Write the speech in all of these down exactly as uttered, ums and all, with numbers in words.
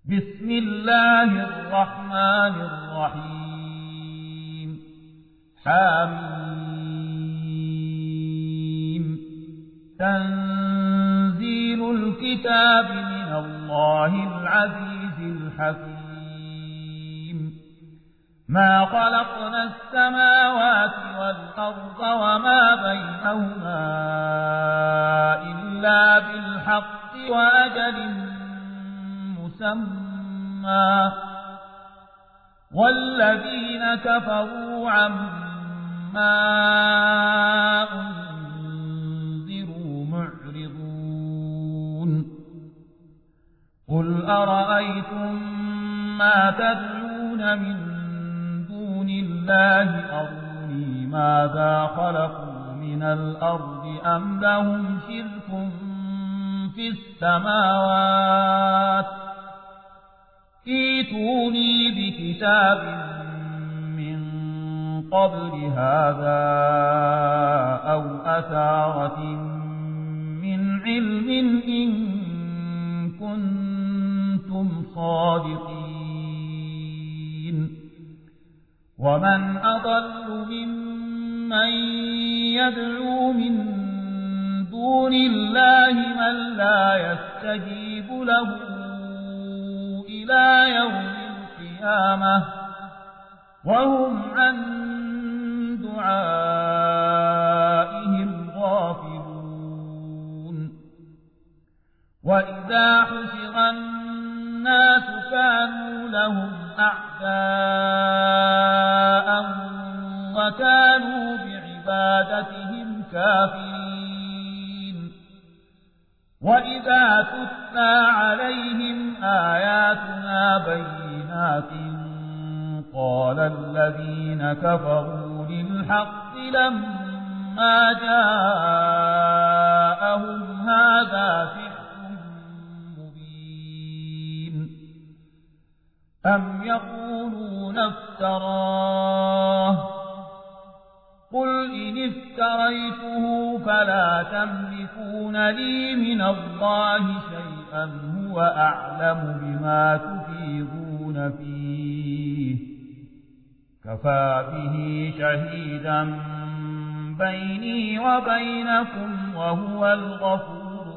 بسم الله الرحمن الرحيم حميم تنزيل الكتاب من الله العزيز الحكيم ما خلقنا السماوات والأرض وما بينهما إلا بالحق وأجل مسمى والذين كفروا عما أنذروا معرضون قل أرأيتم ما تدعون من دون الله أروني ماذا خلقوا من الأرض أم لهم شرك في السماوات ائتوني بكتاب من قبل هذا أو أثارة من علم إن كنتم صادقين ومن أضل ممن يدعو من دون الله من لا يستجيب له إلى يوم القيامة وهم عن دعائهم غافلون وإذا حشر الناس كانوا لهم أعداء وكانوا بعبادتهم كافرين وإذا تتلى عليهم آياتنا بينات قال الذين كفروا للحق لما جاءهم هذا سحر مبين أم يقولون افتراه قل إن افتريته فلا تملكون لي من الله شيئا هو أعلم بما تفيضون فيه كفى به شهيدا بيني وبينكم وهو الغفور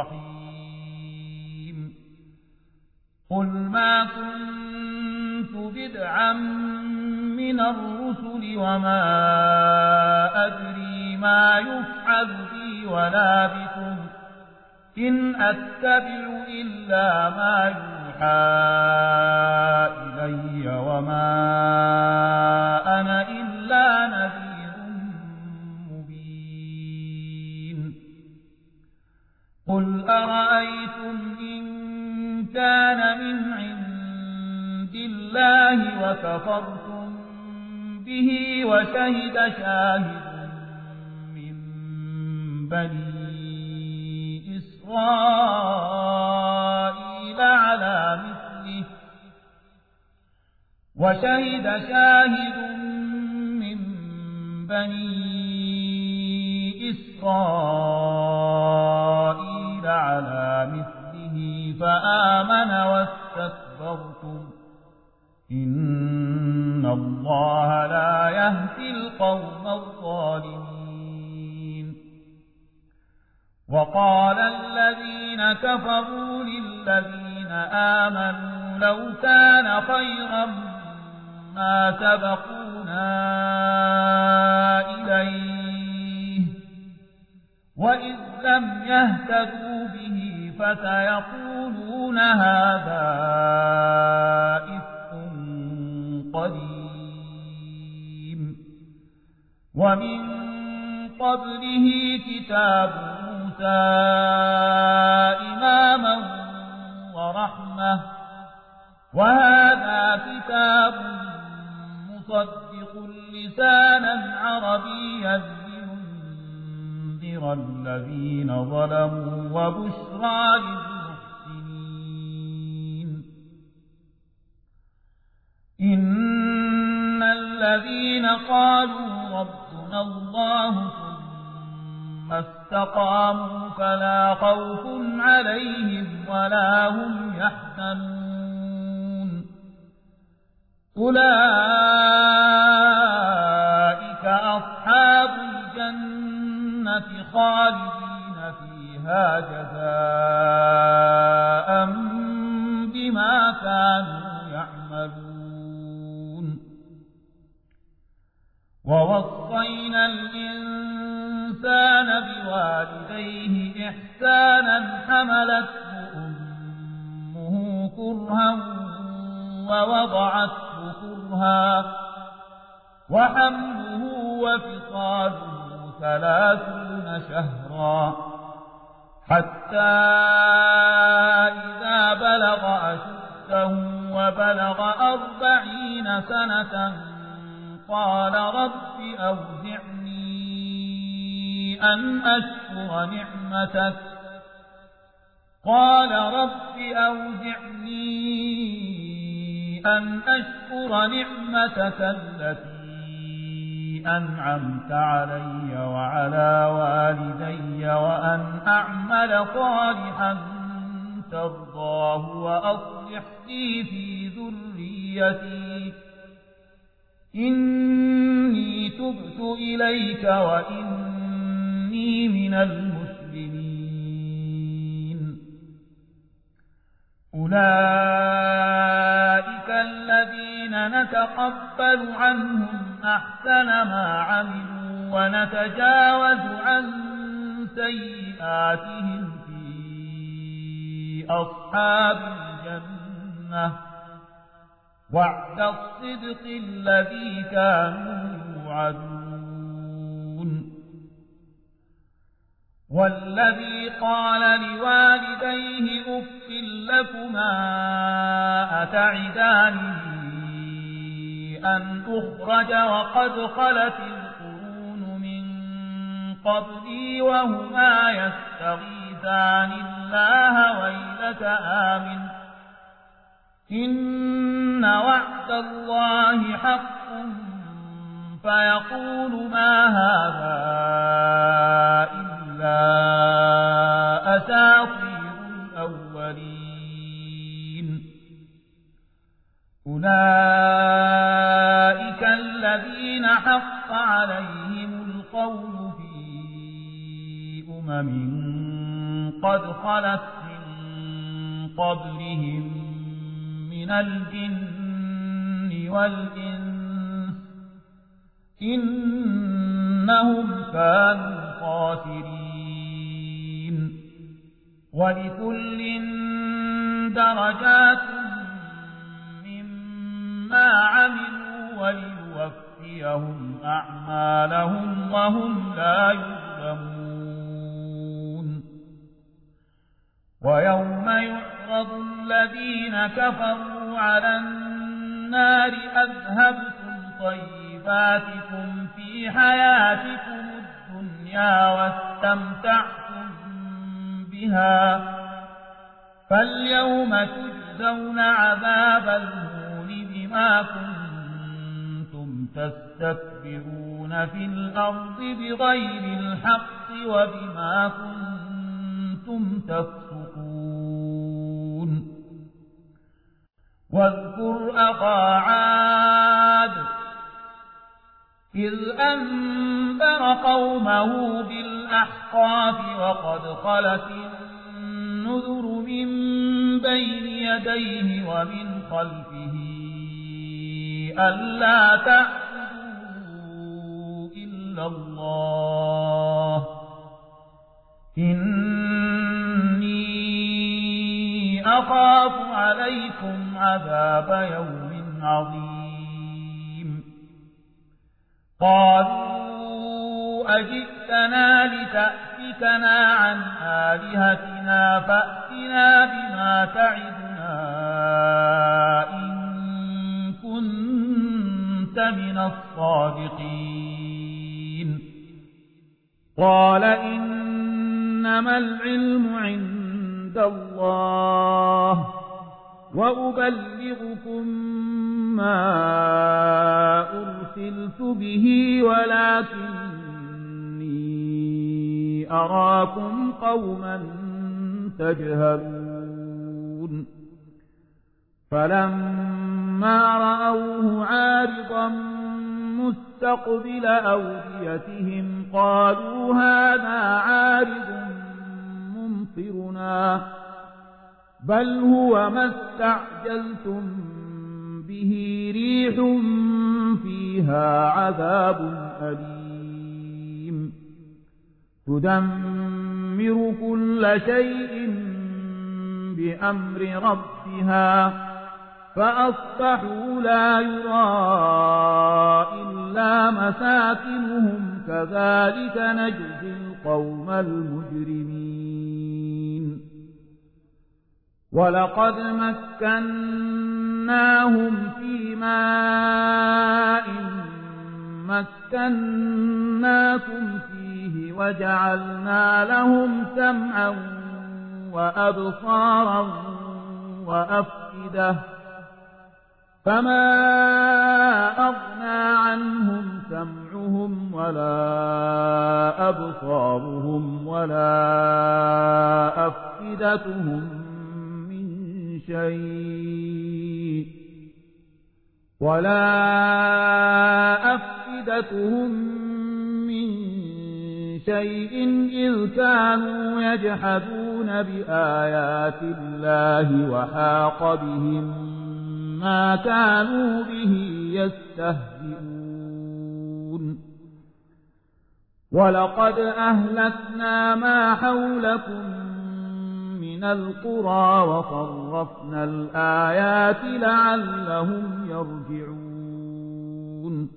الرحيم قل ما كنت بدعا من الرسل وما أدري ما يفعل بي ولا بكم إن أتبع إلا ما يوحى إلي وما أنا إلا نذير مبين قل أرأيتم إن كان من عند الله وكفرتم به وشهد شاهد من بني إسرائيل على مثله وشهد شاهد من بني إسرائيل على مثله فآمن واستكبرتم إن الله لا يهدي القوم الظالمين وقال الذين كفروا للذين آمنوا لو كان خيرا ما سبقونا إليه وإذ لم يهتدوا به فسيقولون هذا إفك قديم ومن قبله كتاب موسى إماما ورحمة وهذا كتاب مصدق لسانا عربيا لينذر الذين ظلموا وبشرى للمحسنين إن الذين قالوا ربنا الله ثم استقاموا فلا خوف عليهم ولا هم يحزنون أولئك أصحاب الجنة خالدين فيها جزاء بما كانوا يعملون ووصينا الإنسان بوالديه إحسانا حملته أمه كرها ووضعته كرها وحمله وفصاله ثلاثون شهرا حتى إذا بلغ أشده وبلغ أربعين سنة قال رب أوزعني أن أشكر نعمتك قال رب أوزعني أن أشكر نعمتك التي أنعمت علي وعلى والدي وأن أعمل صالحا ترضاه وأصلح لي في ذريتي إني تبت إليك وإني من المسلمين أولئك الذين نتقبل عنهم أحسن ما عملوا ونتجاوز عن سيئاتهم في أصحاب الجنة وعد الصدق الذي كانوا يوعدون والذي قال لوالديه أف لكما أتعدانني أن أخرج وقد خلت القرون من قبلي وهما يستغيثان الله ويلك آمن إن وعد الله حق فيقول ما هذا إلا أساطير الأولين أولئك الذين حق عليهم القول في أمم قد خلت من قبلهم من الجن والإنس إنهم كانوا خاسرين ولكل درجات مما عملوا وليوفيهم أعمالهم وهم لا يظلمون ويوم يعرض الذين كفروا على النار أذهبتم طيباتكم في حياتكم الدنيا واستمتعتم بها فاليوم تجزون عذاب الهون بما كنتم تستكبرون في الأرض بغير الحق وبما كنتم تفسقون واذكر أخا عاد إذ أنذر قومه بالأحقاف وقد خلت النذر من بين يديه ومن خلفه ألا تعبدوا إلا الله إني أخاف عليكم عذاب يوم عظيم قالوا أجئتنا لتأفكنا عن آلهتنا فأتنا بما تعدنا إن كنت من الصادقين قال إنما العلم عند الله وأبلغكم ما أرسلت به ولكني أراكم قوما تجهلون فلما فلما رأوه عارضا مستقبل أوديتهم قالوا هذا عارض ممطرنا بل هو ما استعجلتم به ريح فيها عذاب أليم تدمر كل شيء بأمر ربها فأصبحوا لا يرى إلا مساكنهم كذلك نجزي القوم المجرمين ولقد مكناهم في ماء مكناكم فيه وجعلنا لهم سمعا وأبصارا وأفئدة فما أغنى عنهم سمعهم ولا أبصارهم ولا أفئدتهم من شيء ولا أفئدتهم من شيء إذ كانوا يجحدون بآيات الله وحاق بهم ما كانوا به يستهزئون ولقد أهلكنا ما حولكم من القرى وصرفنا الآيات لعلهم يرجعون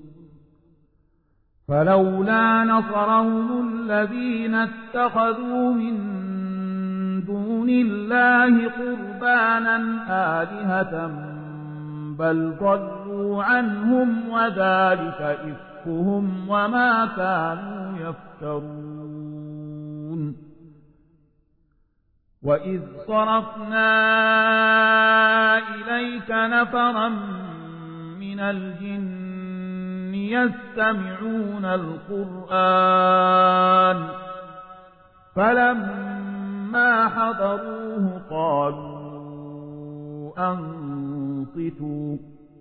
فلولا نصرهم الذين اتخذوا من دون الله قربانا آلهة بل ضلوا عنهم وذلك إفكهم وما كانوا يفترون وإذ صرفنا إليك نفرا من الجن يستمعون القرآن فلما حضروه قالوا أنصتوا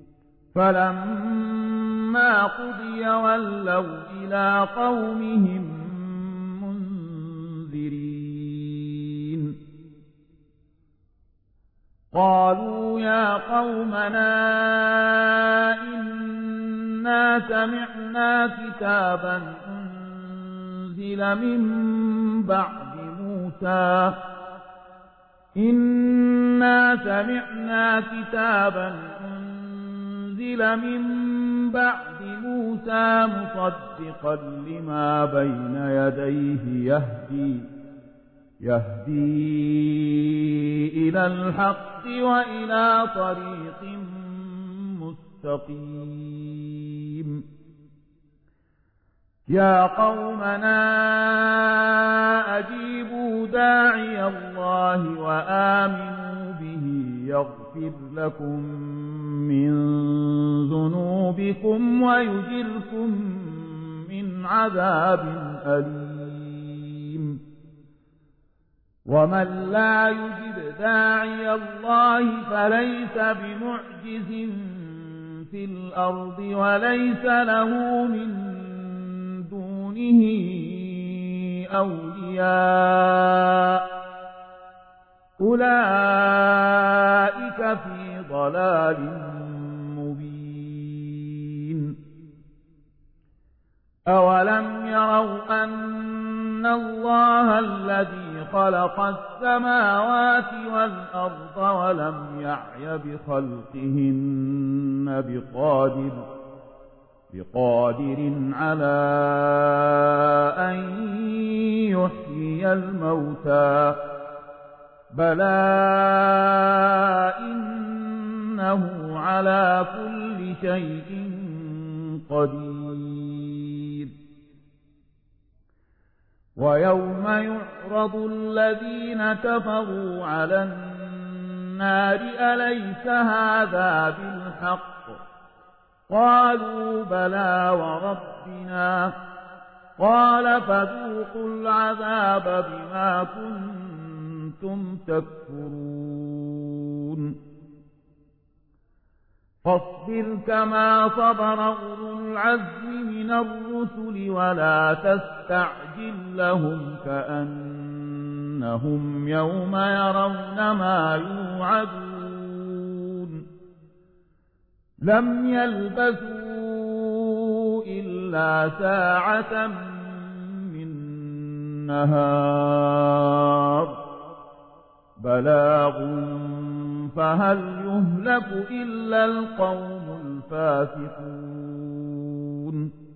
فلما قضي ولوا إلى قومهم منذرين قالوا يا قومنا إنا سمعنا كتابا أنزل من بعد موسى إنا سمعنا كتابا أنزل من بعد موسى مصدقا لما بين يديه يهدي يهدي إلى الحق وإلى طريق مستقيم يا قومنا أجيبوا داعي الله وآمنوا به يغفر لكم من ذنوبكم ويجركم من عذاب أليم ومن لا يجب داعي الله فليس بمعجز في الأرض وليس له من دونه أولياء أولئك في ضلال مبين أولم يروا أن الله الذي خلق السماوات والأرض ولم يعي بخلقهن بقادر بقادر على أن يحيي الموتى بلى إنه على كل شيء قدير ويوم يعرض الذين كفروا على النار أليس هذا بالحق قالوا بلى وربنا قال فذوقوا العذاب بما كنتم تكفرون فاصبر كما صبر أولو العزم من الرسل ولا تستعجل لهم كأنهم يوم يرون ما يوعدون لم يلبثوا إلا ساعة من نهار بلاغ فهل يهلك إلا القوم الفاسقون